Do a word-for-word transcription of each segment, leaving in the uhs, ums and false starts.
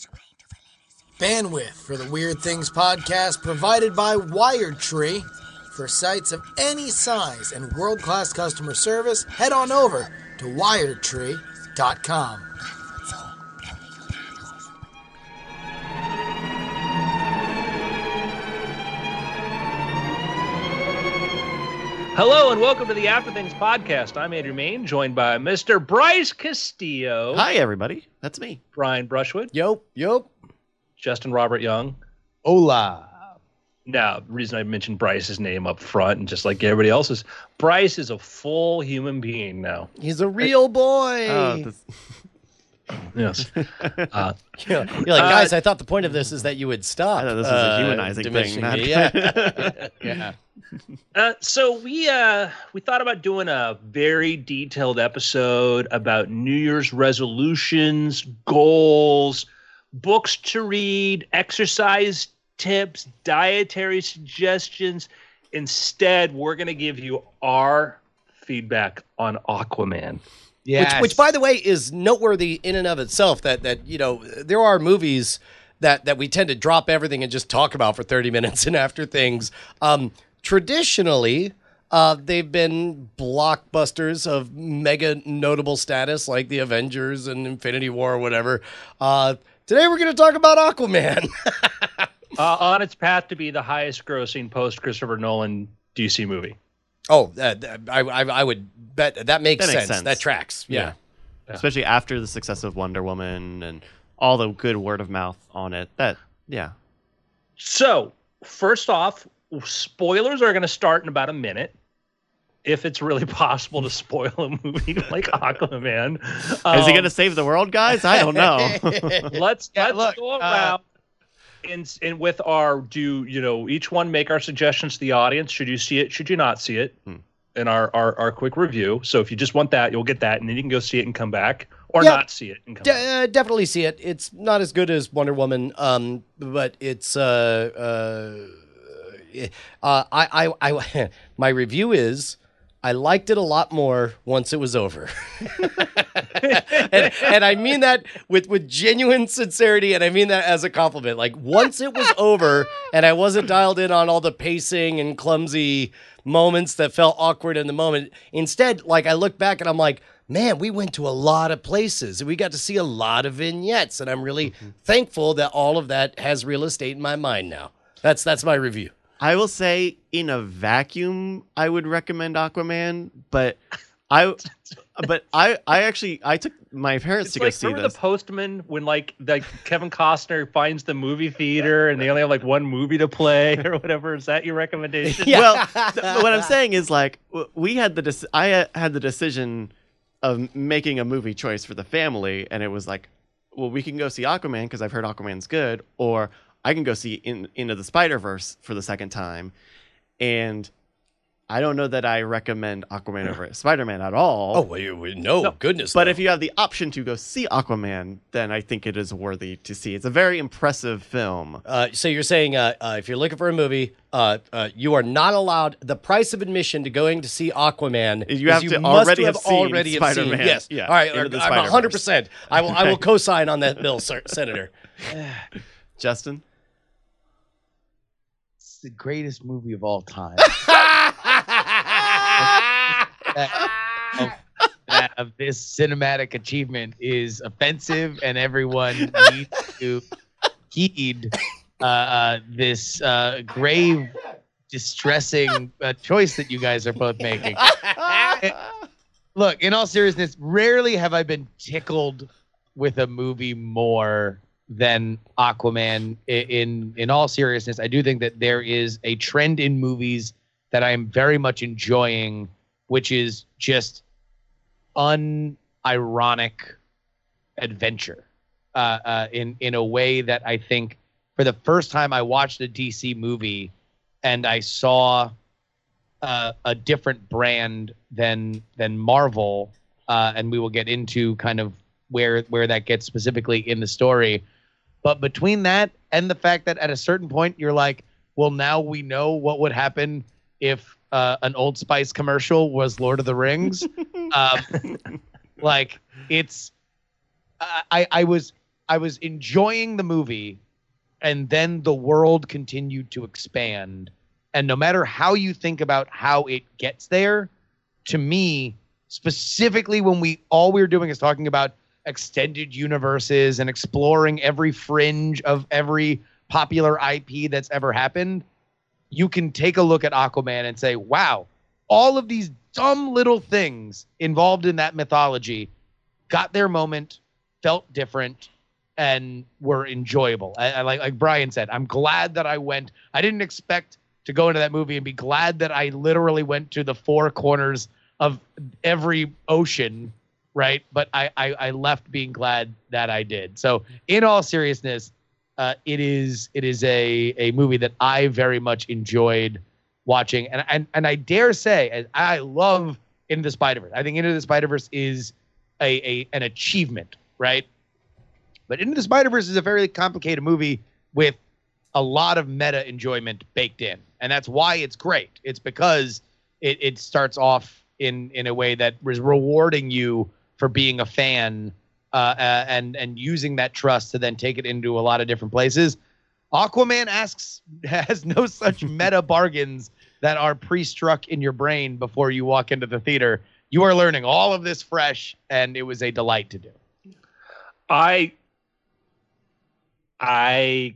Bandwidth for the Weird Things podcast provided by Wired Tree. For sites of any size and world-class customer service, head on over to wired tree dot com. Hello and welcome to the After Things podcast. I'm Andrew Main, joined by Mister Bryce Castillo. Hi, everybody. That's me. Brian Brushwood. Yup, yup. Justin Robert Young. Hola. Now, the reason I mentioned Bryce's name up front and just like everybody else's, Bryce is a full human being now. He's a real boy. Oh, this... Yes. Uh, You're like, guys, uh, I thought the point of this is that you would stop. I thought this was uh, a humanizing thing. Not... Yeah. yeah. Uh, so we uh, we thought about doing a very detailed episode about New Year's resolutions, goals, books to read, exercise tips, dietary suggestions. Instead, we're going to give you our feedback on Aquaman. Yes. Which, which, by the way, is noteworthy in and of itself. That that you know, there are movies that that we tend to drop everything and just talk about for thirty minutes, and after things. Um, traditionally, uh, they've been blockbusters of mega notable status, like the Avengers and Infinity War or whatever. Uh, today, we're going to talk about Aquaman. uh, on its path to be the highest-grossing post-Christopher Nolan D C movie. Oh, uh, I, I I would bet that makes, that makes sense. sense. That tracks. Yeah. yeah. Especially after the success of Wonder Woman and all the good word of mouth on it. That, yeah. So, first off, spoilers are going to start in about a minute. If it's really possible to spoil a movie like Aquaman. Um, Is he going to save the world, guys? I don't know. let's yeah, let's look, go around. uh, And, and with our, do, you know, each one make our suggestions to the audience. Should you see it? Should you not see it? Hmm. In our, our, our quick review. So if you just want that, you'll get that. And then you can go see it and come back. Or yeah, not see it and come de- back. Uh, definitely see it. It's not as good as Wonder Woman, um, but it's... Uh, uh, uh, I, I, I, my review is... I liked it a lot more once it was over. and, and I mean that with, with genuine sincerity, and I mean that as a compliment. Like, once it was over and I wasn't dialed in on all the pacing and clumsy moments that felt awkward in the moment, instead, like, I look back and I'm like, man, we went to a lot of places and we got to see a lot of vignettes, and I'm really mm-hmm. thankful that all of that has real estate in my mind now. That's that's my review. I will say, in a vacuum, I would recommend Aquaman, but I, but I, I actually, I took my parents It's to like, go see remember this. The Postman, when like like Kevin Costner finds the movie theater and they only have like one movie to play or whatever. Is that your recommendation? Yeah. Well, th- what I'm saying is, like, we had the, dec- I had the decision of making a movie choice for the family, and it was like, well, we can go see Aquaman because I've heard Aquaman's good, or I can go see in, Into the Spider-Verse for the second time. And I don't know that I recommend Aquaman over Spider-Man at all. Oh, well, you, no, no, goodness. But no. if you have the option to go see Aquaman, then I think it is worthy to see. It's a very impressive film. Uh, so you're saying uh, uh, if you're looking for a movie, uh, uh, you are not allowed, the price of admission to going to see Aquaman You is have you to must already have have seen already have Spider-Man. seen. Yes. Yeah, All right. Into the I'm one hundred percent. I will, I will co-sign on that bill, sir, Senator. Justin? The greatest movie of all time. of, that, of this cinematic achievement is offensive, and everyone needs to heed uh, uh, this uh, grave, distressing uh, choice that you guys are both making. Look, in all seriousness, rarely have I been tickled with a movie more than Aquaman. In in all seriousness, I do think that there is a trend in movies that I am very much enjoying, which is just unironic adventure uh, uh, in in a way that I think for the first time I watched a D C movie and I saw uh, a different brand than than Marvel, uh, and we will get into kind of where where that gets specifically in the story. But between that and the fact that at a certain point you're like, well, now we know what would happen if uh, an Old Spice commercial was Lord of the Rings. um, like it's, I, I was, I was enjoying the movie, and then the world continued to expand. And no matter how you think about how it gets there, to me, specifically when we all we we're doing is talking about extended universes and exploring every fringe of every popular I P that's ever happened, you can take a look at Aquaman and say, wow, all of these dumb little things involved in that mythology got their moment, felt different, and were enjoyable. I, I like like Brian said, I'm glad that I went. I didn't expect to go into that movie and be glad that I literally went to the four corners of every ocean, right? But I, I, I left being glad that I did. So in all seriousness, uh, it is it is a, a movie that I very much enjoyed watching. And, and, and I dare say, I love Into the Spider-Verse. I think Into the Spider-Verse is a, a an achievement, right? But Into the Spider-Verse is a very complicated movie with a lot of meta enjoyment baked in. And that's why it's great. It's because it, it starts off in, in a way that is rewarding you for being a fan uh, uh, and, and using that trust to then take it into a lot of different places. Aquaman asks has no such meta bargains that are pre-struck in your brain before you walk into the theater. You are learning all of this fresh, and it was a delight to do. I, I,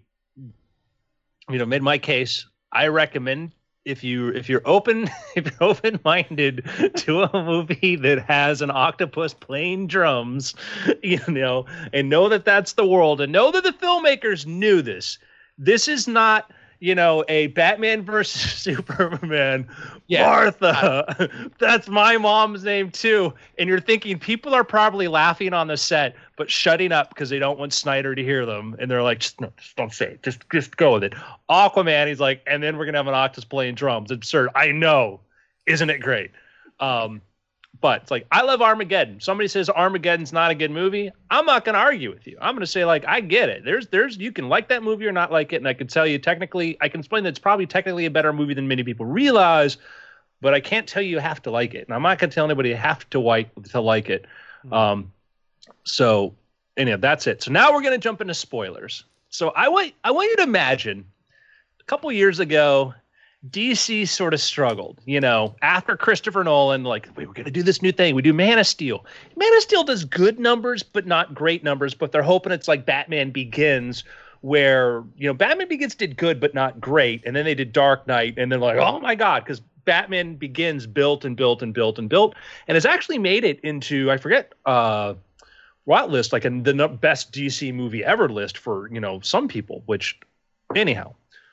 you know, made my case. I recommend if you if you're open if you're open minded to a movie that has an octopus playing drums, you know, and know that that's the world, and know that the filmmakers knew this. This is not, you know, a Batman versus Superman. Yeah, Martha, I, that's my mom's name too. And you're thinking people are probably laughing on the set, but shutting up because they don't want Snyder to hear them. And they're like, just, no, just don't say it. Just, just go with it. Aquaman, he's like, and then we're gonna have an octopus playing drums. Absurd. I know, isn't it great? Um, but it's like, I love Armageddon. Somebody says Armageddon's not a good movie. I'm not going to argue with you. I'm going to say, like, I get it. There's, there's, you can like that movie or not like it. And I can tell you technically, I can explain that it's probably technically a better movie than many people realize, but I can't tell you you have to like it. And I'm not going to tell anybody you have to like, to like it. Mm-hmm. Um, so anyway, that's it. So now we're going to jump into spoilers. So I want, I want you to imagine a couple years ago, D C sort of struggled, you know, after Christopher Nolan, like, wait, we're going to do this new thing. We do Man of Steel. Man of Steel does good numbers, but not great numbers, but they're hoping it's like Batman Begins, where, you know, Batman Begins did good, but not great. And then they did Dark Knight, and then like, oh my God, because Batman Begins built and built and built and built, and has actually made it into, I forget, uh, what list, like in the best D C movie ever list for, you know, some people, which anyhow.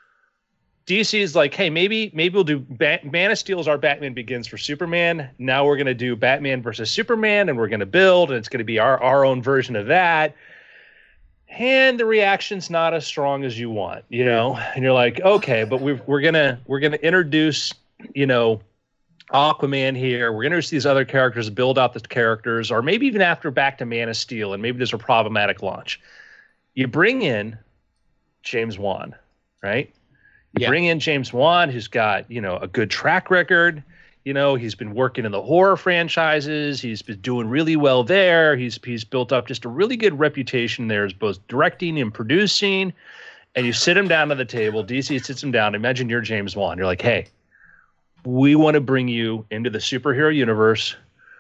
D C is like, hey, maybe maybe we'll do Bat- Man of Steel is our Batman Begins for Superman. Now we're going to do Batman versus Superman, and we're going to build, and it's going to be our, our own version of that. And the reaction's not as strong as you want, you know. And you're like, okay, but we're we're gonna we're gonna introduce, you know, Aquaman here. We're gonna introduce these other characters, build out the characters, or maybe even after back to Man of Steel, and maybe there's a problematic launch. You bring in James Wan, right? You yeah. bring in James Wan, who's got, you know, a good track record. You know, he's been working in the horror franchises. He's been doing really well there. He's he's built up just a really good reputation there as both directing and producing. And you sit him down at the table. D C sits him down. Imagine you're James Wan. You're like, hey, we want to bring you into the superhero universe.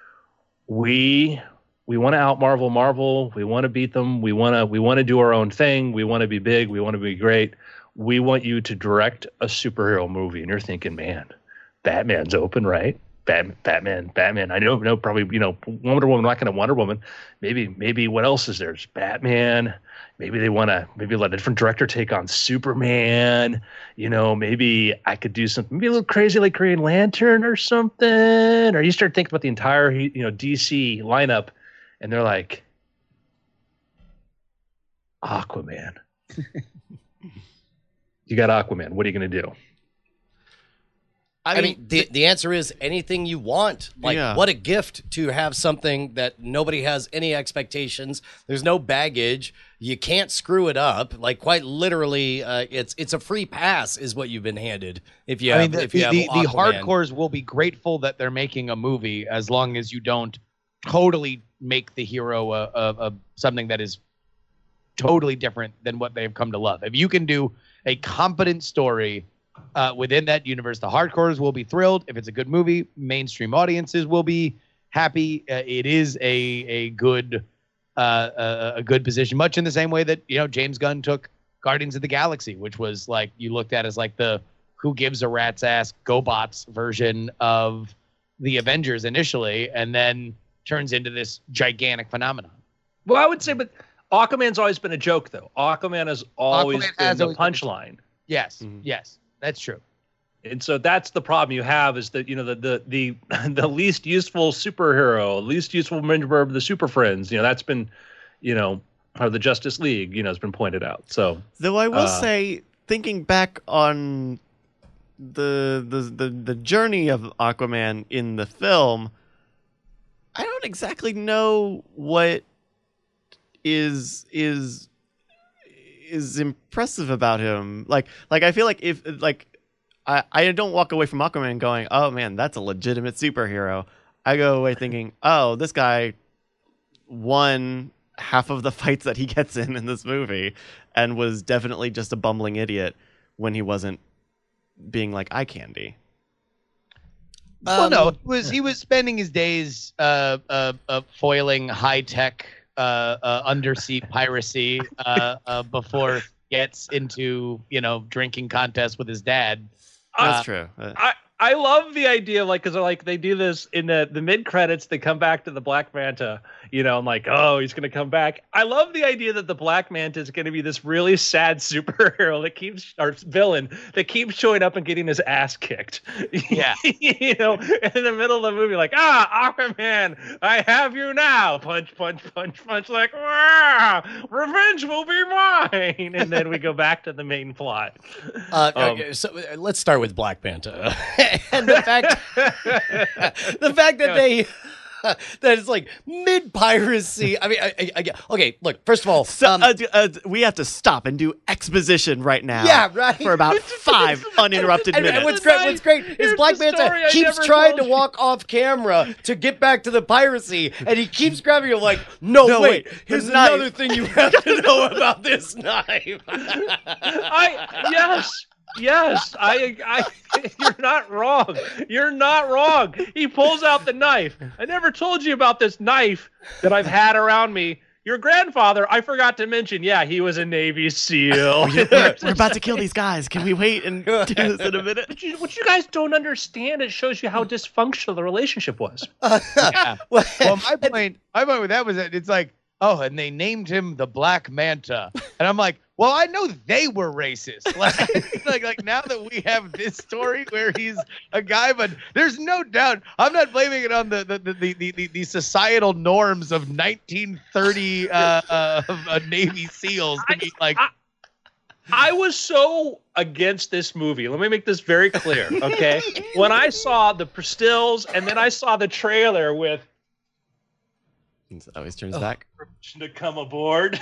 We we want to out Marvel Marvel. We want to beat them. We want to we want to do our own thing. We want to be big. We want to be great. We want you to direct a superhero movie. And you're thinking, man, Batman's open, right? Batman, Batman, Batman. I know, no, probably, you know, Wonder Woman, not going to Wonder Woman. Maybe, maybe what else is there? There's Batman. Maybe they want to, maybe let a different director take on Superman. You know, maybe I could do something, maybe a little crazy like Green Lantern or something. Or you start thinking about the entire, you know, D C lineup, and they're like, Aquaman. You got Aquaman. What are you going to do? I mean, I mean the, the answer is anything you want. Like, yeah. What a gift to have something that nobody has any expectations. There's no baggage. You can't screw it up. Like, quite literally, uh, it's it's a free pass is what you've been handed. If you have, I mean, the, if you have the, the hardcores will be grateful that they're making a movie as long as you don't totally make the hero a, a, a something that is totally different than what they've come to love. If you can do a competent story uh, within that universe, the hardcores will be thrilled. If it's a good movie, mainstream audiences will be happy. Uh, it is a a good uh, a, a good position, much in the same way that, you know, James Gunn took Guardians of the Galaxy, which was like, you looked at as like the who gives a rat's ass GoBots version of the Avengers initially, and then turns into this gigantic phenomenon. Well, I would say, but Aquaman's always been a joke, though. Aquaman has always Aquaman been has the always been a punchline. Yes, Mhm. yes, that's true. And so that's the problem you have, is that, you know, the the the, the least useful superhero, least useful member of the Super Friends, you know, that's been, you know, or the Justice League, you know, has been pointed out. So, Though I will Uh, say, thinking back on the, the the the journey of Aquaman in the film, I don't exactly know what is is is impressive about him. Like like I feel like if like I I don't walk away from Aquaman going, oh man, that's a legitimate superhero. I go away thinking, oh, this guy won half of the fights that he gets in in this movie, and was definitely just a bumbling idiot when he wasn't being like eye candy. well, Um, no, he was he was spending his days uh, uh, uh, foiling high tech uh, uh, undersea piracy uh, uh, before he gets into, you know, drinking contests with his dad. That's Uh, true. Uh, I, I love the idea of, like, because like they do this in the, the mid credits, they come back to the Black Manta, you know, I'm like, oh, he's gonna come back. I love the idea that the Black Manta is gonna be this really sad superhero that keeps, or villain that keeps showing up and getting his ass kicked. Yeah. You know, in the middle of the movie, like, ah, Aquaman, I have you now. Punch, punch, punch, punch, like, wow, revenge will be mine. And then we go back to the main plot. Uh, Um, okay, so uh, let's start with Black Manta and the fact the fact that they that it's like mid piracy. I mean, I, I, I, get- okay, look. First of all, So um, uh, d- uh, d- we have to stop and do exposition right now. Yeah, right. For about five uninterrupted and, and minutes. what's great, what's great is Here's Black the Manta story I keeps never trying told to you. walk off camera to get back to the piracy, and he keeps grabbing you like, no, No, wait, wait, the here's knife." another thing you have to know about this knife. I yes, yes. I, I. You're not wrong. You're not wrong. He pulls out the knife. I never told you about this knife that I've had around me. Your grandfather, I forgot to mention. Yeah, he was a Navy SEAL. we're, we're about to kill these guys. Can we wait and do this in a minute? What you, what you guys don't understand, it shows you how dysfunctional the relationship was. Yeah. Well, Well, my point, my point with that was that it's like, oh, and they named him the Black Manta, and I'm like, well, I know they were racist. Like, like, like now that we have this story where he's a guy, but there's no doubt. I'm not blaming it on the the the the, the, the societal norms of nineteen thirty uh, uh, uh, Navy SEALs to be like. I- I was so against this movie. Let me make this very clear, okay? When I saw the stills and then I saw the trailer with He always turns back. permission to come aboard.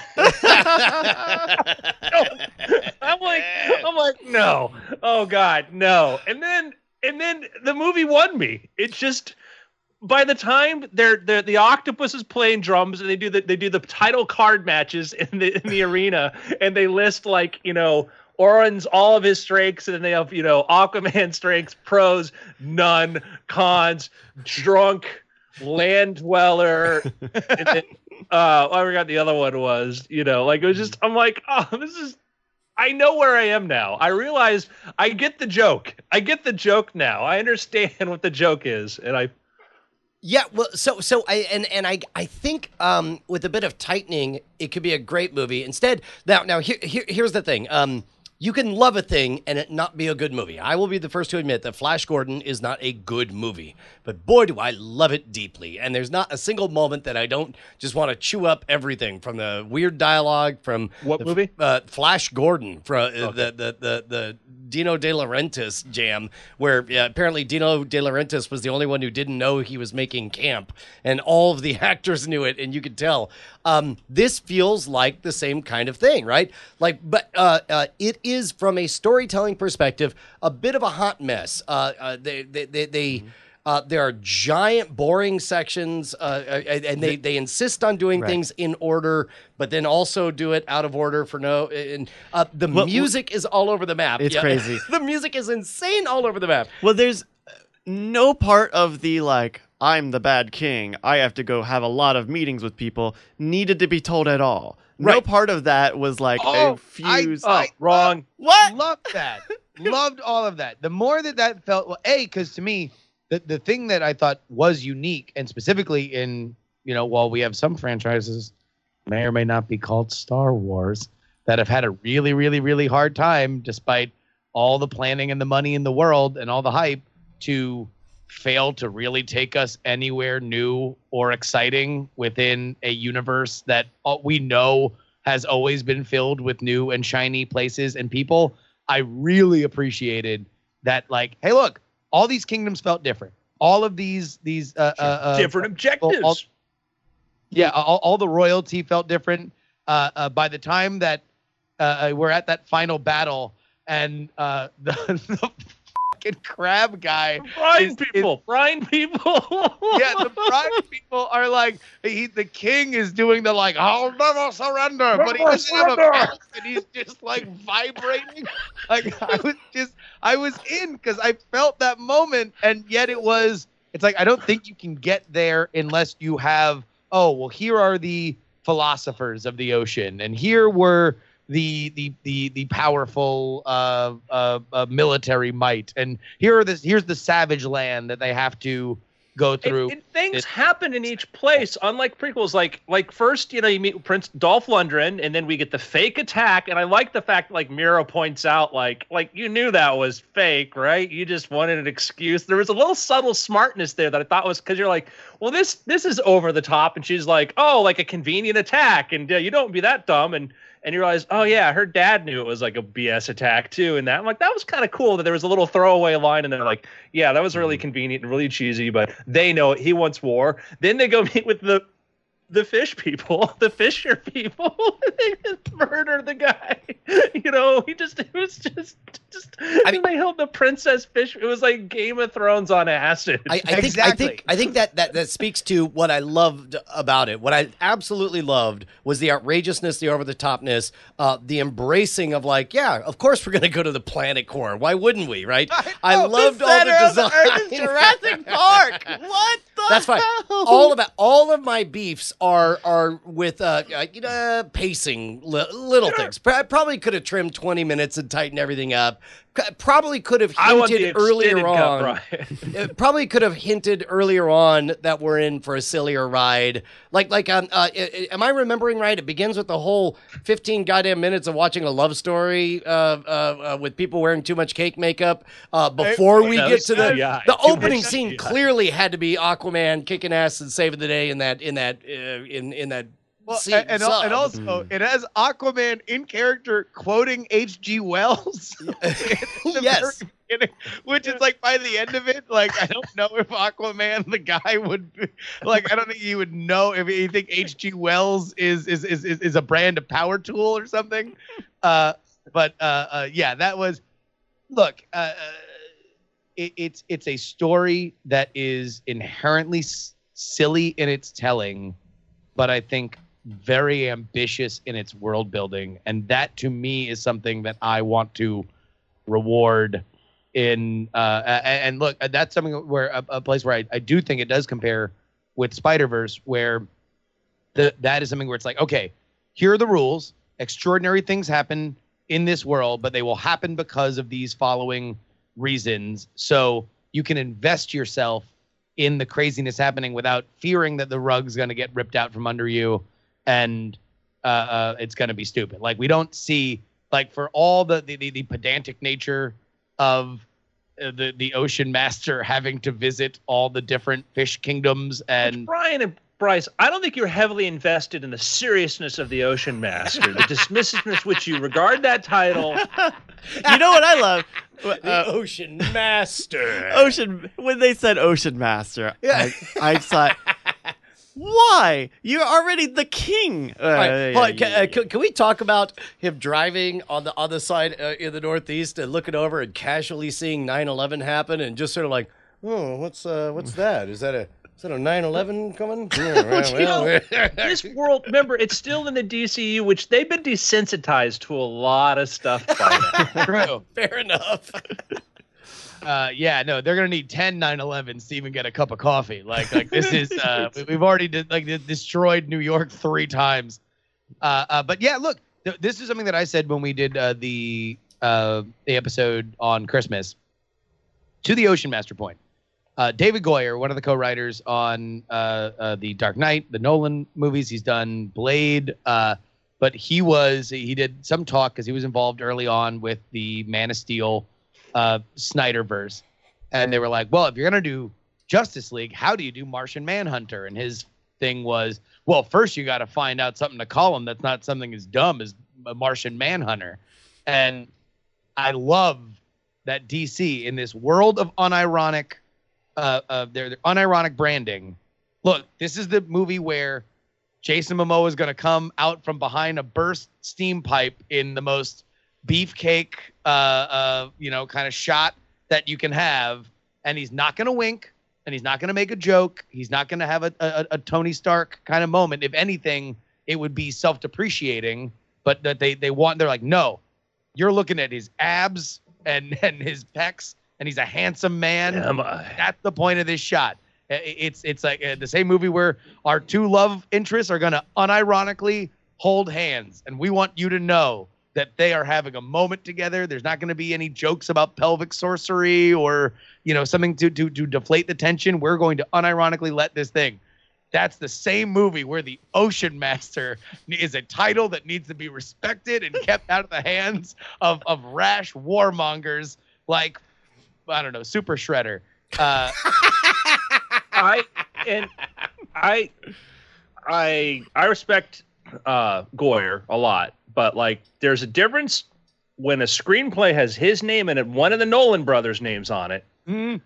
I'm like, I'm like, no. Oh God, no. And then, and then the movie won me. It just, by the time they're, they're the octopus is playing drums and they do the they do the title card matches in the in the arena, and they list, like, you know, Orin's all of his strengths, and then they have, you know, Aquaman strengths, pros, none, cons, drunk, land dweller, and then uh I forgot the other one was, you know, like, it was just, I'm like, oh, this is, I know where I am now. I realize I get the joke. I get the joke now. I understand what the joke is, and I Yeah, well, so so I and and I I think um, with a bit of tightening, it could be a great movie. Instead, now now here, here here's the thing. Um, you can love a thing and it not be a good movie. I will be the first to admit that Flash Gordon is not a good movie, but boy, do I love it deeply. And there's not a single moment that I don't just want to chew up everything, from the weird dialogue from What the, movie? Uh, Flash Gordon, from uh, the, the the the Dino De Laurentiis jam, where yeah, apparently Dino De Laurentiis was the only one who didn't know he was making camp, and all of the actors knew it, and you could tell. Um, this feels like the same kind of thing, right? Like, but uh, uh, it is, from a storytelling perspective, a bit of a hot mess. Uh, uh, they they they. they Uh, there are giant, boring sections, uh, and and they, they insist on doing Right. things in order, but then also do it out of order for no. And uh, the Well, music is all over the map. It's crazy. The music is insane all over the map. Well, there's no part of the like, I'm the bad king, I have to go have a lot of meetings with people, needed to be told at all. No Right. part of that was like Oh, a fuse. Oh, wrong. what? Loved that. Loved all of that. The more that that felt, well, A, because to me, the, the thing that I thought was unique, and specifically in, you know, while we have some franchises, may or may not be called Star Wars, that have had a really, really, really hard time, despite all the planning and the money in the world and all the hype, to fail to really take us anywhere new or exciting within a universe that uh, we know has always been filled with new and shiny places and people. I really appreciated that, like, hey, look, all these kingdoms felt different. All of these, these uh, uh, uh, Different objectives. all- yeah, all, all the royalty felt different. Uh, uh, by the time that uh, we're at that final battle, and uh, the, the fucking crab guy, Brine is- people. Brine people. yeah, the prime people are like, he, the king is doing the like, I'll never surrender, but he doesn't have a mouth, and he's just like vibrating. Like I was just, I was in because I felt that moment, and yet it was, it's like I don't think you can get there unless you have, oh well, here are the philosophers of the ocean, and here were the the the the powerful uh, uh, uh, military might, and here are this here's the savage land that they have to go through. And, and things It- happen in each place, unlike prequels. Like, like first, you know, you meet Prince Dolph Lundgren, and then we get the fake attack. And I like the fact, like Mira points out, like, like you knew that was fake, right? You just wanted an excuse. There was a little subtle smartness there that I thought was because you're like, well, this this is over the top, and she's like, oh, like a convenient attack, and uh, you don't be that dumb, and. And you realize, oh yeah, her dad knew it was like a B S attack too, and that I'm like, that was kind of cool that there was a little throwaway line, and they're like, yeah, that was really convenient and really cheesy, but they know it. He wants war. Then they go meet with the the fish people, the fisher people. They just murder the guy. You know, he just it was just just. I mean, they held the princess fish. It was like Game of Thrones on acid. I, I think I Exactly. think I think that, that that speaks to what I loved about it. What I absolutely loved was the outrageousness, the over the topness, uh, the embracing of like, yeah, of course we're gonna go to the planet core. Why wouldn't we? Right? I, know, loved The all center the of the design. Earth is Jurassic Park. What the That's fine. hell? All of that, all of my beefs are are with uh, uh you know pacing, li- little things. Pro- Probably could have trimmed twenty minutes and tightened everything up. C- Probably could have I want the hinted earlier extended cut, on. Brian. It probably could have hinted earlier on that we're in for a sillier ride. Like, like, um, uh, i- i- am I remembering right? It begins with the whole fifteen goddamn minutes of watching a love story uh, uh, uh, with people wearing too much cake makeup uh, before we no, get to the C G I. the Too much opening C G I. scene. Clearly had to be Aquaman kicking ass and saving the day in that in that uh, in in that. Well, scene. and, and, al- and sub. also, it has Aquaman in character quoting H G. Wells. at the Yes. very beginning, which is like by the end of it, like I don't know if Aquaman, the guy, would be, like I don't think he would know if you think H G. Wells is is, is is is a brand of power tool or something. Uh, but uh, uh, yeah, that was. Look, uh, uh, it, it's it's a story that is inherently s- silly in its telling, but I think very ambitious in its world building, and that to me is something that I want to reward in uh and, and look, that's something where a, a place where I, I do think it does compare with Spider-Verse, where the that is something where it's like, okay, here are the rules, extraordinary things happen in this world, but they will happen because of these following reasons, so you can invest yourself in the craziness happening without fearing that the rug's going to get ripped out from under you and uh, uh, it's going to be stupid. Like, we don't see, like, for all the, the, the, the pedantic nature of uh, the, the ocean master having to visit all the different fish kingdoms and Brian and Bryce, I don't think you're heavily invested in the seriousness of the Ocean Master, the dismissiveness which you regard that title. You know what I love? the Uh, Ocean Master. Ocean. When they said Ocean Master, Yeah. I, I thought, why? You're already the king. Uh, All right, yeah, hold on, yeah, can, yeah. uh, can, can we talk about him driving on the other side uh, in the Northeast and looking over and casually seeing nine eleven happen and just sort of like, Oh, what's uh, what's that? Is that a is that a nine eleven coming? Yeah, right, You well, know, this world, remember, it's still in the D C U, which they've been desensitized to a lot of stuff by now. True. fair enough. Uh, yeah, no, they're gonna need ten nine elevens to even get a cup of coffee. Like, like this is uh, we- we've already did, like did- destroyed New York three times. Uh, uh, but yeah, look, th- this is something that I said when we did uh, the uh, the episode on Christmas. To the Ocean Master point, uh, David Goyer, one of the co-writers on uh, uh, the Dark Knight, the Nolan movies, he's done Blade, uh, but he was he did some talk because he was involved early on with the Man of Steel uh, Snyderverse, and they were like, well, if you're gonna do Justice League, how do you do Martian Manhunter? And his thing was, well, first you got to find out something to call him that's not something as dumb as a Martian Manhunter. And I love that D C in this world of unironic, uh, uh, their, their unironic branding. Look, this is the movie where Jason Momoa is going to come out from behind a burst steam pipe in the most beefcake, uh, uh, you know, kind of shot that you can have, and he's not going to wink, and he's not going to make a joke. He's not going to have a, a, a Tony Stark kind of moment. If anything, it would be self-depreciating. But that they they want, they're like, no, you're looking at his abs and and his pecs, and he's a handsome man. Am I? That's the point of this shot. I- It's it's like uh, the same movie where our two love interests are going to unironically hold hands, and we want you to know that they are having a moment together. There's not going to be any jokes about pelvic sorcery or, you know, something to, to, to deflate the tension. We're going to unironically let this thing. That's the same movie where the Ocean Master is a title that needs to be respected and kept out of the hands of, of rash warmongers like, I don't know, Super Shredder. Uh, I and I I I respect uh Goyer a lot, but like there's a difference when a screenplay has his name and one of the Nolan brothers' names on it, mm,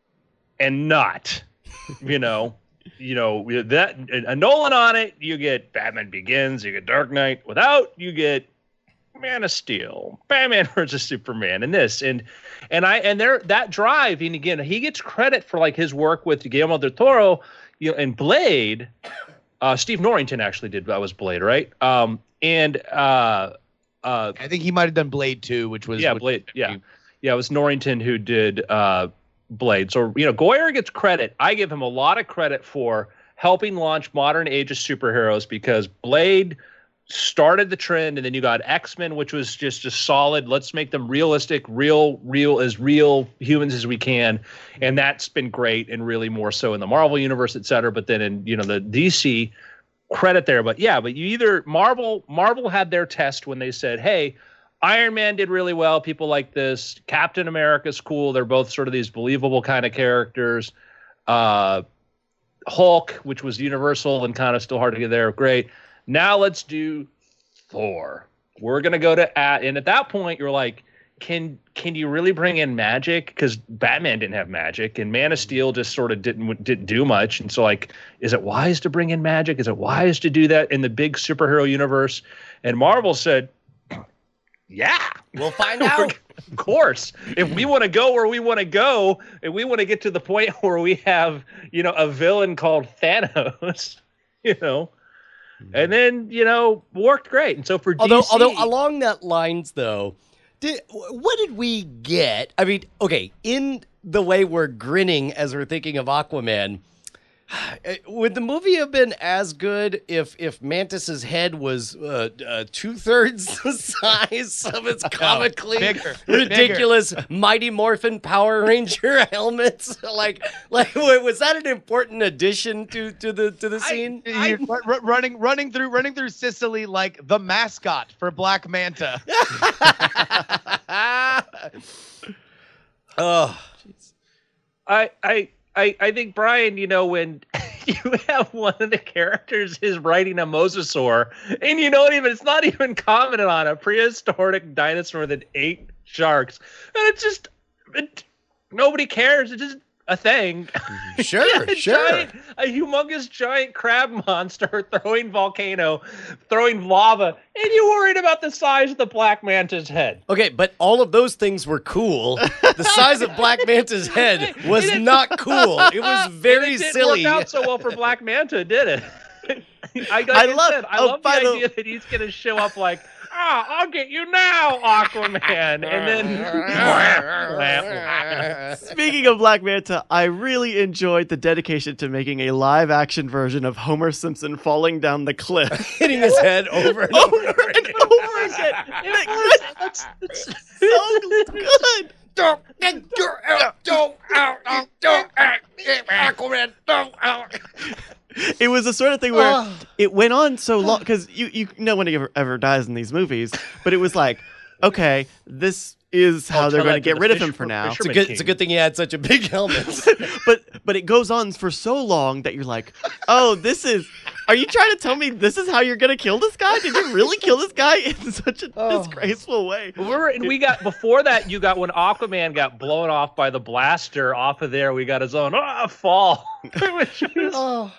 and not, you know, you know that a Nolan on it, you get Batman Begins, you get Dark Knight. Without, you get Man of Steel, Batman versus Superman, and this, and and I and there that drive, and again, he gets credit for like his work with Guillermo del Toro, you know, and Blade. Uh, Steve Norrington actually did that was Blade, right? Um, and uh, uh, I think he might have done Blade two, which was yeah, which- Blade, yeah, yeah, it was Norrington who did uh, Blade. So you know, Goyer gets credit. I give him a lot of credit for helping launch modern age of superheroes because Blade started the trend, and then you got X-Men, which was just just solid. Let's make them realistic, real, real as real humans as we can, and that's been great, and really more so in the Marvel universe, et cetera. But then in you know the D C credit there, but yeah, but you either Marvel Marvel had their test when they said, hey, Iron Man did really well, people like this. Captain America's cool. They're both sort of these believable kind of characters. Uh, Hulk, which was Universal and kind of still hard to get there, great. Now let's do Thor. We're gonna go to at and at that point you're like, can can you really bring in magic? Because Batman didn't have magic, and Man of Steel just sort of didn't didn't do much. And so like, is it wise to bring in magic? Is it wise to do that in the big superhero universe? And Marvel said, yeah, We'll find out. of course. If we want to go where we want to go, and we want to get to the point where we have you know a villain called Thanos, you know. And then, you know, worked great. And so for Although, D C, although along that lines, though, did what did we get? I mean, okay, in the way we're grinning as we're thinking of Aquaman, would the movie have been as good if if Mantis's head was uh, uh, two thirds the size of its comically bigger, ridiculous Mighty Morphin Power Ranger helmets? like, like was that an important addition to to the to the scene? I- I- ru- running running through running through Sicily like the mascot for Black Manta. Oh, I, I, I, I think, Brian, you know, when you have one of the characters is riding a mosasaur, and you don't even, it's not even commented on, a prehistoric dinosaur that ate sharks. And it's just, it, nobody cares. It just, a thing. Sure, a sure. Giant, a humongous giant crab monster throwing volcano, throwing lava, and you worried about the size of the Black Manta's head. Okay, but all of those things were cool. The size of Black Manta's head was not cool. It was very it didn't silly. work out so well for Black Manta, did it? I, like I I, love- said, I oh, love the by the- idea that he's going to show up like, ah, I'll get you now, Aquaman, and then. Speaking of Black Manta, I really enjoyed the dedication to making a live-action version of Homer Simpson falling down the cliff Hitting his head over and over. over and over again. That's, that's so good. Don't, don't, don't, don't, don't, Aquaman, don't. It was the sort of thing where it went on so long because you, you no one ever, ever dies in these movies, but it was like, okay, this is how I'll they're tell going that to to get the rid of fish- him for now. It's a Fisherman good. King. It's a good thing he had such a big helmet. but but it goes on for so long that you're like, oh, this is. Are you trying to tell me this is how you're going to kill this guy? Did you really kill this guy in such a disgraceful way? We're, we got before that. You got when Aquaman got blown off by the blaster. Off of there, we got his own ah, fall. Which is, Oh.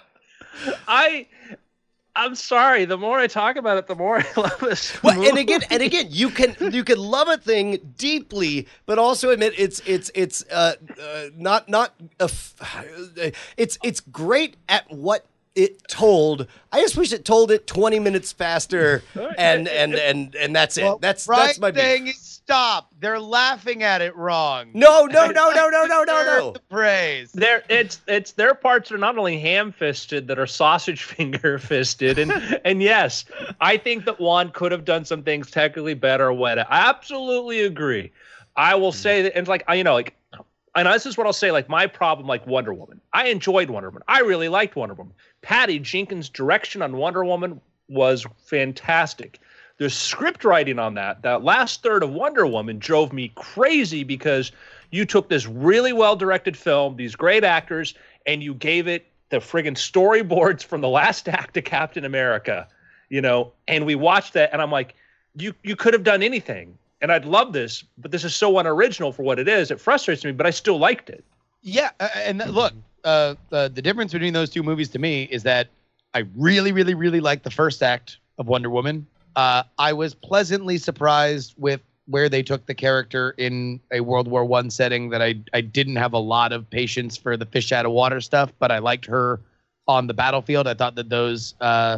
I, I'm sorry. The more I talk about it, the more I love this. Well, and movie. again, and again, you can you can love a thing deeply, but also admit it's it's it's uh, uh not not a f- it's it's great at what it told. I just wish it told it twenty minutes faster, and and and and that's it. That's right that's my beef. thing is stop. They're laughing at it wrong. No, no, no, no, no, no, no, Deserve no. the praise. There, it's it's their parts are not only ham-fisted that are sausage finger-fisted, and and yes, I think that Juan could have done some things technically better. When I absolutely agree, I will say that, and it's like I, you know, like, and this is what I'll say. Like my problem, like Wonder Woman, I enjoyed Wonder Woman. I really liked Wonder Woman. Patty Jenkins' direction on Wonder Woman was fantastic. The script writing on that, that last third of Wonder Woman drove me crazy because you took this really well-directed film, these great actors, and you gave it the friggin' storyboards from the last act of Captain America, you know, and we watched that, and I'm like, you you could have done anything, and I'd love this, but this is so unoriginal for what it is. It frustrates me, but I still liked it. Yeah, uh, and th- look, uh, uh, the difference between those two movies to me is that I really, really, really like the first act of Wonder Woman. Uh, I was pleasantly surprised with where they took the character in a World War One setting. That I I didn't have a lot of patience for the fish out of water stuff, but I liked her on the battlefield. I thought that those uh,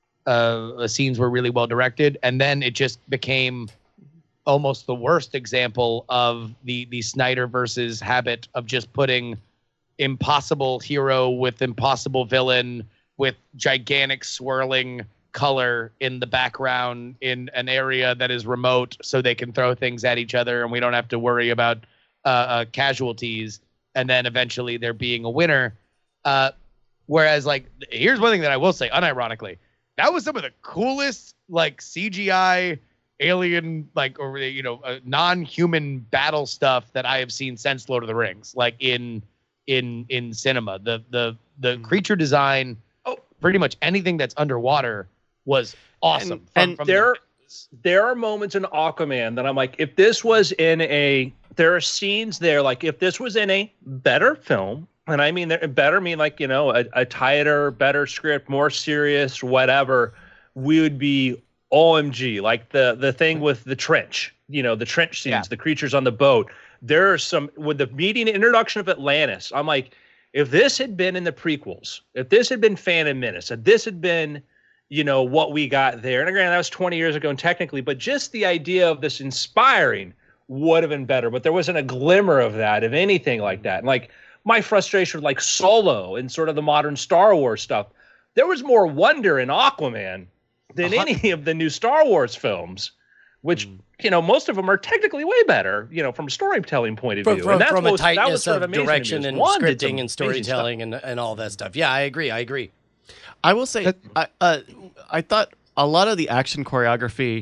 uh, scenes were really well directed, and then it just became almost the worst example of the the Snyder versus habit of just putting impossible hero with impossible villain with gigantic swirling color in the background in an area that is remote so they can throw things at each other and we don't have to worry about uh, uh, casualties, and then eventually there being a winner. Uh, whereas, like, here's one thing that I will say unironically, that was some of the coolest, like, C G I alien, like, or, you know, uh, non-human battle stuff that I have seen since Lord of the Rings, like in in in cinema. The the the Mm. creature design, oh, pretty much anything that's underwater was awesome. And- from, and from there- the, There are moments in Aquaman that I'm like, if this was in a, there are scenes there, like if this was in a better film, and I mean there- better mean like, you know, a, a tighter, better script, more serious, whatever, we would be O M G, like the the thing with the trench, you know, the trench scenes, Yeah. the creatures on the boat. There are some, with the meeting introduction of Atlantis, I'm like, if this had been in the prequels, if this had been Phantom Menace, if this had been, you know, what we got there. And again, that was twenty years ago and technically, but just the idea of this inspiring would have been better. But there wasn't a glimmer of that, of anything like that. And like my frustration with like Solo and sort of the modern Star Wars stuff, there was more wonder in Aquaman than Uh-huh. any of the new Star Wars films, which, Mm. you know, most of them are technically way better, you know, from a storytelling point of From, view. from, and that's from what a was, that was tightness sort of of amazing to me, direction is and Juan did some scripting and amazing storytelling and, and all that stuff. Yeah, I agree. I agree. I will say, That- I uh, I thought a lot of the action choreography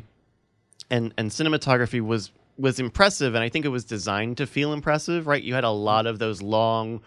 and and cinematography was was impressive, and I think it was designed to feel impressive. Right, you had a lot of those long,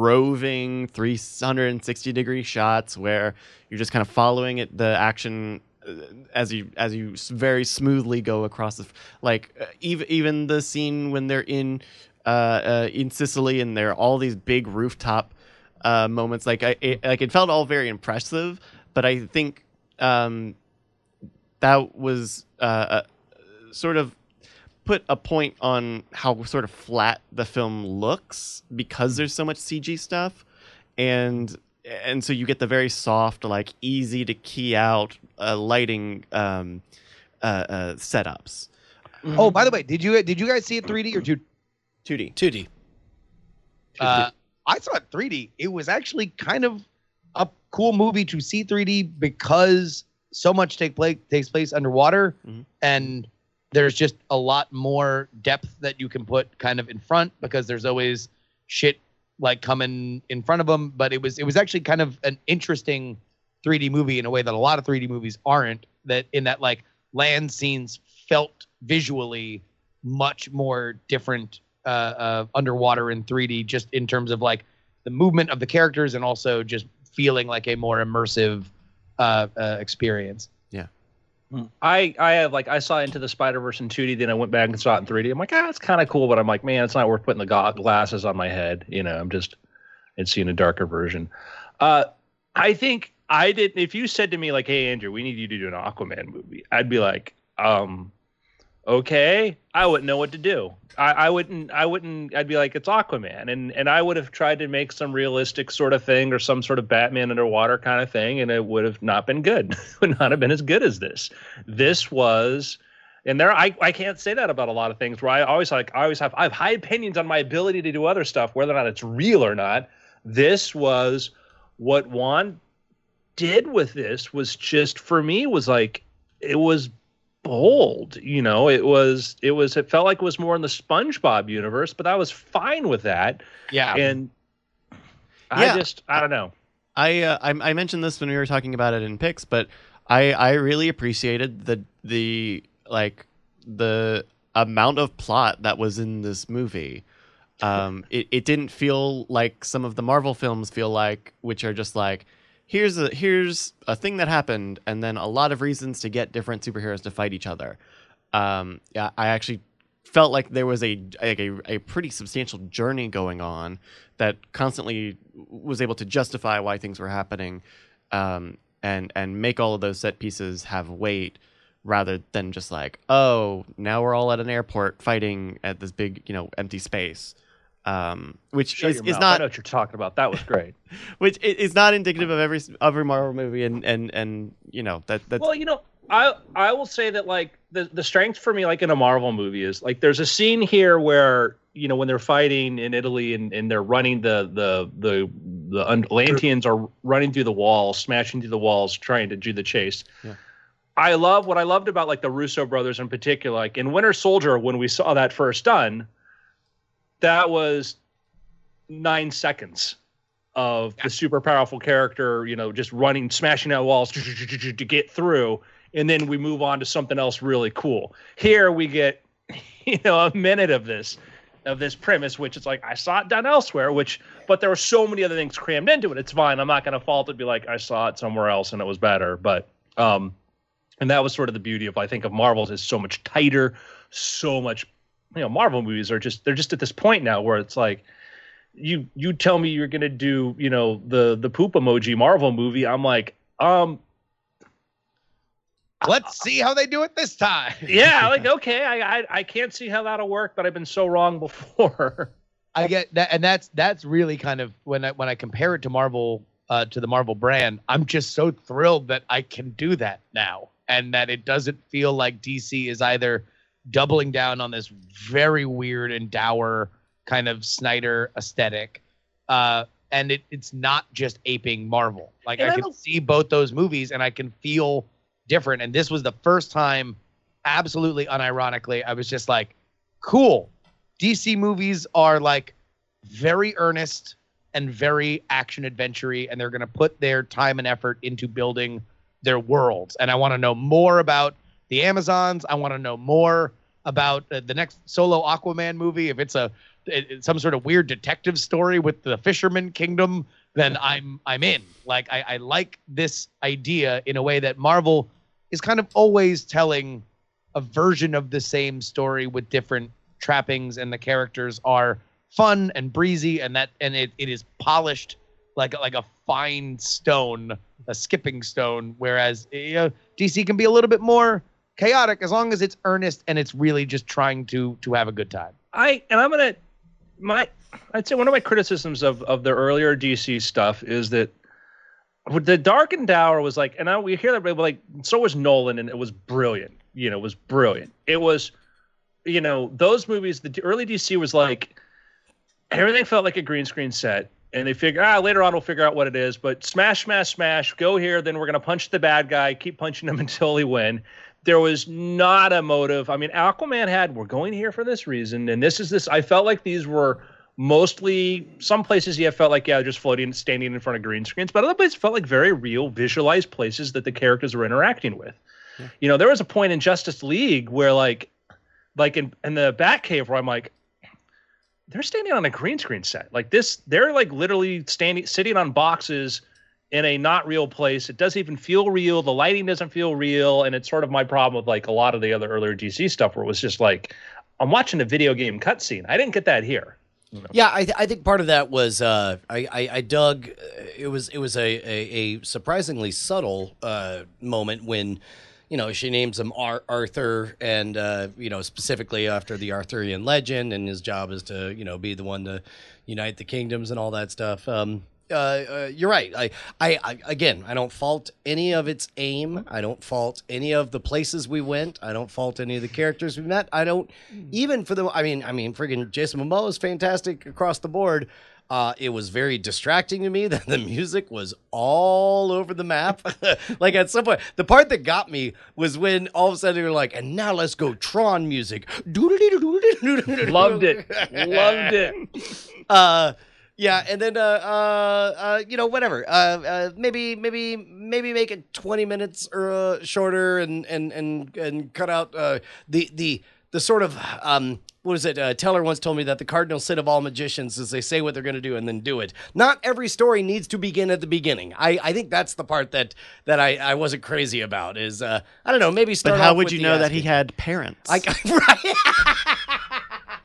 roving three hundred sixty degree shots where you're just kind of following it, the action uh, as you as you s- very smoothly go across the f- like uh, even even the scene when they're in. uh, uh, in Sicily, and there are all these big rooftop uh, moments. Like I, it, like it felt all very impressive, but I think um, that was uh, uh, sort of put a point on how sort of flat the film looks because there's so much C G stuff, and and so you get the very soft, like easy to key out uh, lighting um, uh, uh, setups. Oh, by the way, did you did you guys see it three D or two? two D. two D. Uh, I saw it three D. It was actually kind of a cool movie to see three D because so much take place takes place underwater, Mhm. and there's just a lot more depth that you can put kind of in front because there's always shit like coming in front of them. But it was it was actually kind of an interesting three D movie in a way that a lot of three D movies aren't. That in that like land scenes felt visually much more different uh, uh, underwater in three D, just in terms of like the movement of the characters and also just feeling like a more immersive uh, uh, experience. I I have like I saw Into the Spider-Verse in two D, then I went back and saw it in three D. I'm like, ah, it's kind of cool, but I'm like, man, it's not worth putting the go- glasses on my head. You know, I'm just and seeing a darker version. Uh, I think I did. If you said to me like, hey, Andrew, we need you to do an Aquaman movie, I'd be like, um, okay, I wouldn't know what to do. I, I wouldn't. I wouldn't. I'd be like, it's Aquaman, and and I would have tried to make some realistic sort of thing or some sort of Batman underwater kind of thing, and it would have not been good. It would not have been as good as this. This was, and there, I I can't say that about a lot of things. Where I always like, I always have, I have high opinions on my ability to do other stuff, whether or not it's real or not. This was what Juan did with this was just for me was like it was bold, you know. It was, it was, it felt like it was more in the SpongeBob universe, but I was fine with that. Yeah, And Yeah. I just, I don't know. I, uh, I I mentioned this when we were talking about it in picks, but I I really appreciated the the like the amount of plot that was in this movie. Um, it it didn't feel like some of the Marvel films feel like, which are just like, here's a here's a thing that happened, and then a lot of reasons to get different superheroes to fight each other. Um, yeah, I actually felt like there was a like a, a pretty substantial journey going on that constantly was able to justify why things were happening, um, and and make all of those set pieces have weight, rather than just like, oh, now we're all at an airport fighting at this big, you know, empty space. Um, which Shut is, your is mouth. not I know what you're talking about. That was great. which i- is not indicative of every every Marvel movie, and and and you know that that's Well, you know, I I will say that like the the strength for me, like in a Marvel movie, is like there's a scene here where you know when they're fighting in Italy and, and they're running the the the the Atlanteans are running through the walls, smashing through the walls, trying to do the chase. Yeah. I love what I loved about like the Russo brothers in particular. Like in Winter Soldier, when we saw that first done, that was nine seconds of the super powerful character, you know, just running, smashing out walls to get through. And then we move on to something else really cool. Here we get, you know, a minute of this, of this premise, which is like, I saw it done elsewhere, which, but there were so many other things crammed into it. It's fine. I'm not going to fault it, be like, I saw it somewhere else and it was better. But, um, and that was sort of the beauty of, I think, of Marvel's is so much tighter, so much, you know, Marvel movies are just, they're just at this point now where it's like, you, you tell me you're going to do, you know, the, the poop emoji Marvel movie. I'm like, um, let's see how they do it this time. yeah, like, okay, I, I, I can't see how that'll work, but I've been so wrong before. I get that, and that's that's really kind of when I when I compare it to Marvel, uh, to the Marvel brand, I'm just so thrilled that I can do that now, and that it doesn't feel like D C is either doubling down on this very weird and dour kind of Snyder aesthetic, uh, and it, it's not just aping Marvel. Like And I I can don't- see both those movies, and I can feel different. And this was the first time, absolutely unironically, I was just like, cool. D C movies are like very earnest and very action adventure-y, and they're going to put their time and effort into building their worlds. And I want to know more about the Amazons. I want to know more about uh, the next solo Aquaman movie. If it's a it, it's some sort of weird detective story with the Fisherman Kingdom, then I'm I'm in. Like I, I like this idea in a way that Marvel is kind of always telling a version of the same story with different trappings and the characters are fun and breezy, and that and it, it is polished like like a fine stone, a skipping stone. Whereas you know, D C can be a little bit more chaotic as long as it's earnest and it's really just trying to to have a good time. I and I'm gonna my I'd say one of my criticisms of of the earlier D C stuff is that with the Dark and Dour was like, and I, we hear that, but like so was Nolan, and it was brilliant. You know, it was brilliant. It was, you know, those movies. The early D C was like everything felt like a green screen set, and they figure ah later on we'll figure out what it is. But smash, smash, smash, go here. Then we're gonna punch the bad guy, keep punching him until he win. There was not a motive. I mean, Aquaman had, we're going here for this reason, and this is this. I felt like these were mostly, some places, yeah, felt like, yeah, just floating, standing in front of green screens, but other places felt like very real, visualized places that the characters were interacting with. Yeah. You know, there was a point in Justice League where, like, like in, in the Batcave where I'm like, they're standing on a green screen set. Like this, they're like literally standing, sitting on boxes in a not real place. It doesn't even feel real. The lighting doesn't feel real. And it's sort of my problem with like a lot of the other earlier D C stuff where it was just like, I'm watching a video game cutscene. I didn't get that here. You know? Yeah, I, th- I think part of that was uh, I, I, I dug, it was it was a, a, a surprisingly subtle uh, moment when, you know, she names him Ar- Arthur and, uh, you know, specifically after the Arthurian legend, and his job is to, you know, be the one to unite the kingdoms and all that stuff. Um, Uh, uh, you're right. I, I, I, again, I don't fault any of its aim. I don't fault any of the places we went. I don't fault any of the characters we met. I don't even for the. I mean, I mean, friggin' Jason Momoa is fantastic across the board. Uh, it was very distracting to me that the music was all over the map. Like at some point, the part that got me was when all of a sudden they were like, "And now let's go Tron music." Loved it. Loved it. Uh. Yeah, and then uh, uh, uh, you know, whatever. Uh, uh, maybe, maybe, maybe make it twenty minutes or uh, shorter, and and and and cut out uh, the the the sort of um, what is it? Uh, Teller once told me that the cardinal sin of all magicians is they say what they're going to do and then do it. Not every story needs to begin at the beginning. I, I think that's the part that that I, I wasn't crazy about. Is uh, I don't know, maybe start. But how off would with you the know that he aspect. had parents? I, right.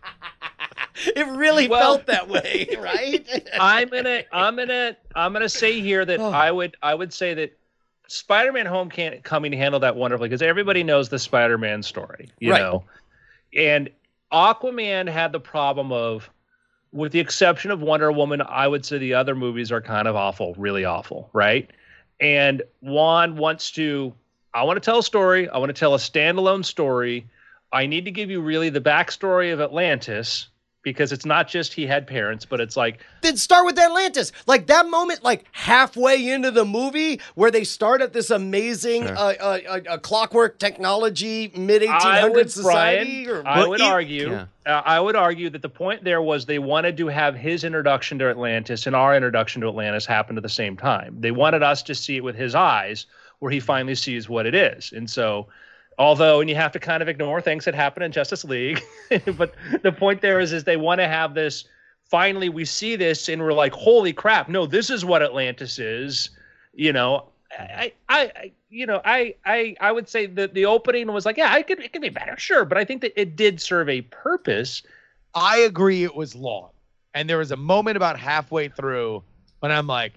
It really Well, felt that way, right? I'm gonna, I'm gonna, I'm gonna say here that I would, I would say that Spider-Man: Homecoming handled that wonderfully because everybody knows the Spider-Man story, you Right. know, and Aquaman had the problem of, with the exception of Wonder Woman, I would say the other movies are kind of awful, really awful, right? And Juan wants to, I want to tell a story. I want to tell a standalone story. I need to give you really the backstory of Atlantis. Because it's not just he had parents, but it's like... Then start with Atlantis. Like that moment, like halfway into the movie where they start at this amazing Sure. uh, uh, uh, uh, clockwork technology, mid eighteen I would, hundreds society. Brian, or, I Well, would e- argue, yeah. uh, I would argue that the point there was they wanted to have his introduction to Atlantis and our introduction to Atlantis happen at the same time. They wanted us to see it with his eyes, where he finally sees what it is. And so... Although, and you have to kind of ignore things that happen in Justice League, but the point there is, is they want to have this. Finally, we see this, and we're like, "Holy crap! No, this is what Atlantis is." You know, I, I, I you know, I, I, I would say that the opening was like, yeah, it could, it could be better, sure, but I think that it did serve a purpose. I agree it was long. And there was a moment about halfway through when I'm like,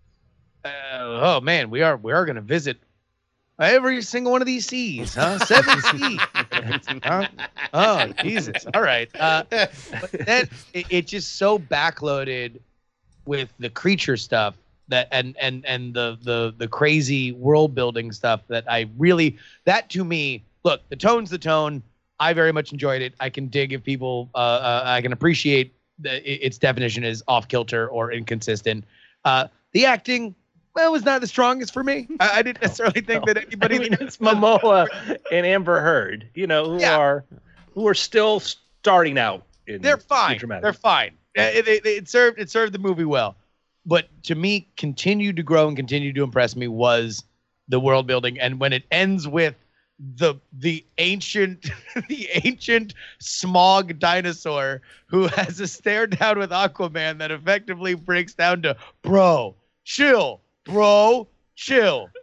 uh, oh man, we are we are gonna visit every single one of these seas, huh? Seven seas. Huh? Oh, Jesus. All right. Uh, but then it, it just so backloaded with the creature stuff that and and and the the the crazy world building stuff that I really that to me, look, the tone's the tone. I very much enjoyed it. I can dig if people uh, uh I can appreciate the, its definition is off kilter or inconsistent. Uh, the acting, well, was not the strongest for me. I, I didn't necessarily think that anybody. I mean, it's Momoa and Amber Heard, you know, who Yeah. are who are still starting out. In They're the fine. dramatic. They're fine. Uh, It, it, it served it served the movie well, but to me, continued to grow and continued to impress me was the world building. And when it ends with the the ancient the ancient smog dinosaur who has a stare down with Aquaman that effectively breaks down to bro, chill. Bro, chill,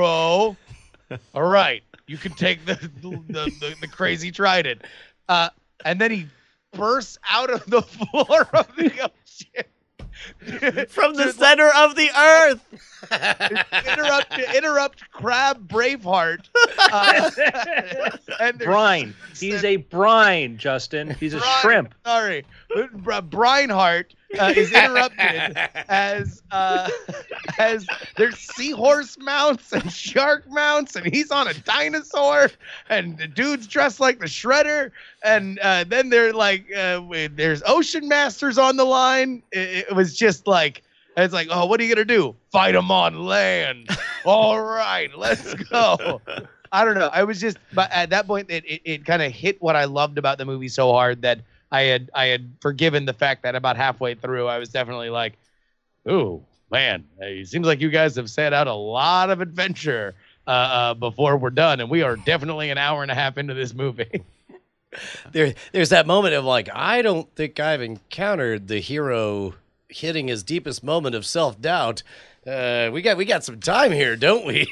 bro. All right, you can take the the, the, the crazy trident. Uh, and then he bursts out of the floor of the ocean. From the center of the earth. interrupt interrupt crab Braveheart. Uh, and there's- Brine. He's a brine, Justin. He's a Brine, shrimp. Sorry, Br- Brine Hart uh, is interrupted as uh, as there's seahorse mounts and shark mounts, and he's on a dinosaur, and the dude's dressed like the Shredder, and uh, then they're like uh, there's ocean masters on the line. It, it was just like. It's like, oh, what are you gonna do? Fight them on land? All right, let's go. I don't know. I was just, but at that point, it it, it kind of hit what I loved about the movie so hard that I had I had forgiven the fact that about halfway through, I was definitely like, ooh, man, it seems like you guys have set out a lot of adventure uh, uh, before we're done, and we are definitely an hour and a half into this movie. There, there's that moment of like, I don't think I've encountered the hero hitting his deepest moment of self-doubt. Uh, we got we got some time here, don't we?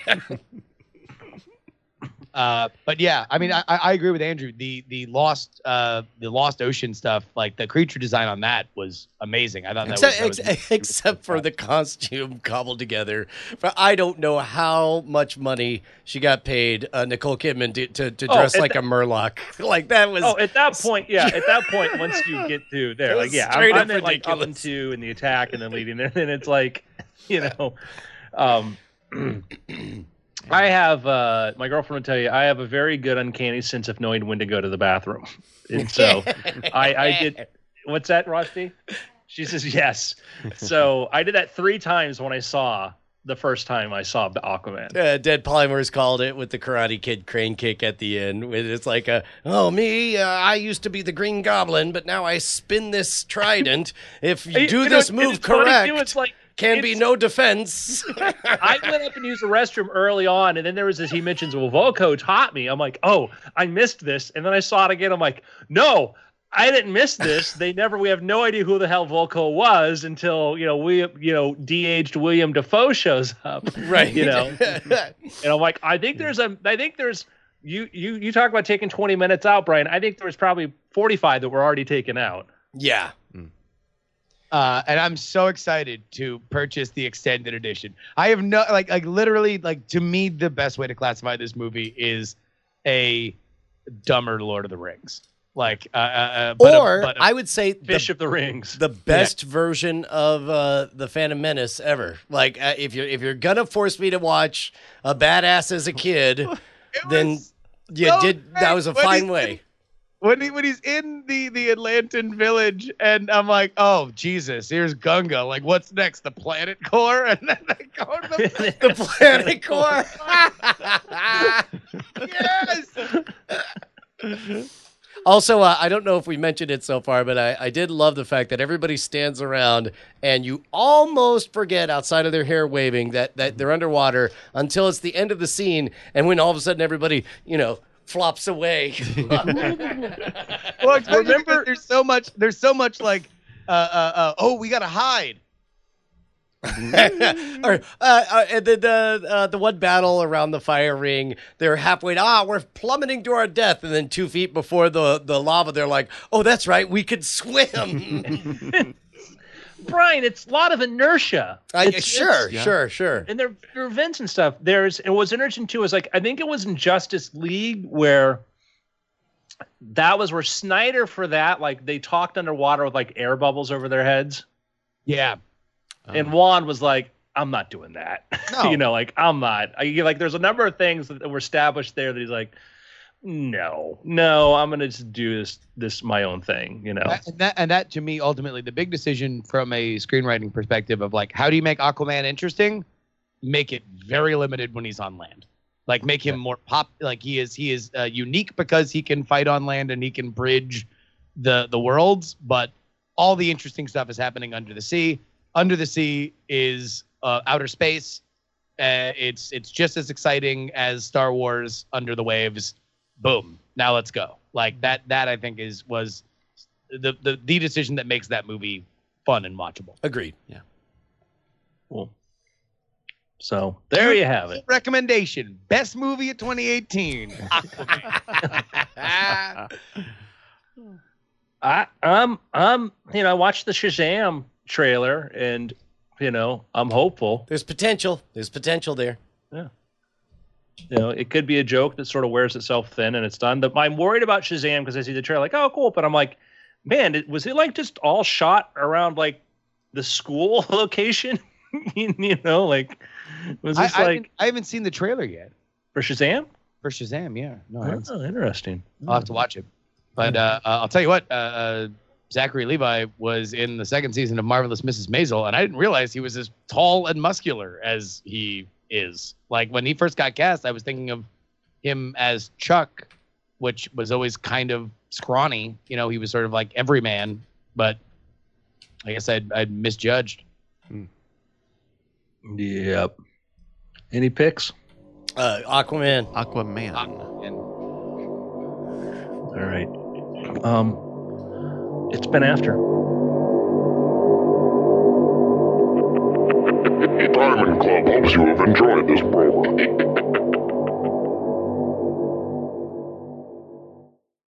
Uh, but yeah, I mean, I, I agree with Andrew. The the lost uh, the Lost Ocean stuff, like the creature design on that was amazing. I thought that except, was, that was ex- except for the costume cobbled together. For I don't know how much money she got paid uh, Nicole Kidman to to, to Oh, dress at like the- a Murloc. Like that was. Oh, at that point, yeah. At that point, once you get to there, It like, was yeah, straight I'm, up I'm at, like up ridiculous. into in the attack and then leading there, and it's like, you know, um, I have uh, my girlfriend would tell you I have a very good uncanny sense of knowing when to go to the bathroom, and so I, I did. What's that, Rusty? She says yes. So I did that three times when I saw the first time I saw Aquaman. Uh, Dead Polymers called it with the Karate Kid crane kick at the end. It's like, a, oh, me, uh, I used to be the Green Goblin, but now I spin this trident. If you do You know, this and move it's funny, correct, too, it's like, can be it's- no defense. I went up and used the restroom early on, and then there was this. He mentions, "Well, Volko taught me." I'm like, "Oh, I missed this," and then I saw it again. I'm like, "No, I didn't miss this. They never. We have no idea who the hell Volko was until you know we you know de-aged William Dafoe shows up, Right. You know." And I'm like, I think there's a. I think there's. You you you talk about taking twenty minutes out, Brian. I think there was probably forty-five that were already taken out. Yeah. Uh, and I'm so excited to purchase the extended edition. I have no like like literally like to me the best way to classify this movie is a dumber Lord of the Rings. Like uh, uh but Or a, but a I would say Fish the, of the Rings. the best version of uh, the Phantom Menace ever. Like uh, if you're if you're gonna force me to watch a badass as a kid, then was you so did. That was a great when fine he's way. in- when he when he's in the the Atlantan village, and I'm like, oh Jesus, here's Gunga. Like, what's next? The Planet Core, and then they go to the The Planet Core. yes. Also, uh, I don't know if we mentioned it so far, but I, I did love the fact that everybody stands around and you almost forget, outside of their hair waving, that, that they're underwater until it's the end of the scene, and when all of a sudden everybody, you know, flops away. Well, remember, there's so much. There's so much like, uh, uh, uh oh, we gotta hide. or uh, uh, and then the uh, the one battle around the fire ring, they're halfway. Ah, we're plummeting to our death, and then two feet before the the lava, they're like, "Oh, that's right, we could swim." Brian, it's a lot of inertia. I, It's- sure, it's- sure, sure. and there there are events and stuff. There's and what's interesting too is like I think it was in Justice League where that was where Snyder for that like they talked underwater with like air bubbles over their heads, Yeah. and Juan was like, "I'm not doing that." No. You know, like I'm not. I, like there's a number of things that were established there that he's like, "No, no, I'm gonna just do this this my own thing." You know. That- and that and that to me ultimately the big decision from a screenwriting perspective of like how do you make Aquaman interesting? Make it very limited when he's on land. Like make him more pop. Like he is he is uh, unique because he can fight on land and he can bridge the the worlds. But all the interesting stuff is happening under the sea. Under the sea is uh, outer space. Uh, it's it's just as exciting as Star Wars Under the Waves. Boom. Now let's go. Like that. That I think is was the the the decision that makes that movie fun and watchable. Agreed. Cool. So there you have it. Recommendation: best movie of twenty eighteen. I, I'm, I'm, you know, I watched the Shazam trailer, and you know, I'm hopeful. There's potential. There's potential there. Yeah. You know, it could be a joke that sort of wears itself thin and it's done. But I'm worried about Shazam because I see the trailer, like, oh, cool. But I'm like, man, it, was it like just all shot around like the school location? You know, like, was this I, I like haven't- I haven't seen the trailer yet for Shazam? for Shazam. Yeah, no, I haven't seen- Oh, interesting. I'll have to watch it. But uh, uh, I'll tell you what, uh, uh, Zachary Levi was in the second season of Marvelous Missus Maisel, and I didn't realize he was as tall and muscular as he is. Like when he first got cast, I was thinking of him as Chuck, which was always kind of scrawny. You know, he was sort of like everyman, but I guess I'd, I'd misjudged. Yep. Any picks? Uh, Aquaman. Aquaman. And All right. Um, it's been after. Diamond Club hopes you have enjoyed this program.